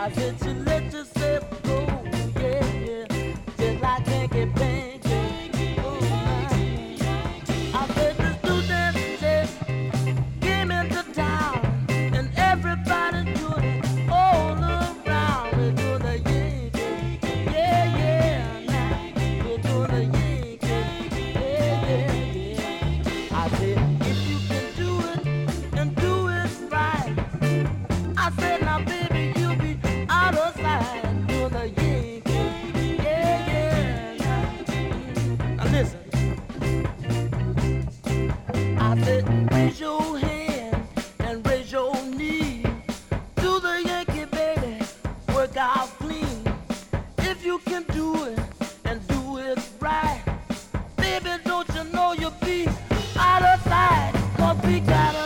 said you let yourself go, yeah, yeah, just like hanky panky. Oh, I said the student just came into town, and everybody doing it all around. We're doing the Yankee, yeah, yeah, now we're doing the Yankee, yeah, yeah, yeah. I said if you can do it and do it right, I said now baby you'll be out of sight. Doing the Yankee, yeah, yeah. Now listen. I said, raise your hand and raise your knee. Do the Yankee, baby, work out clean. If you can do it and do it right, baby, don't you know you'll be out of sight? 'Cause we got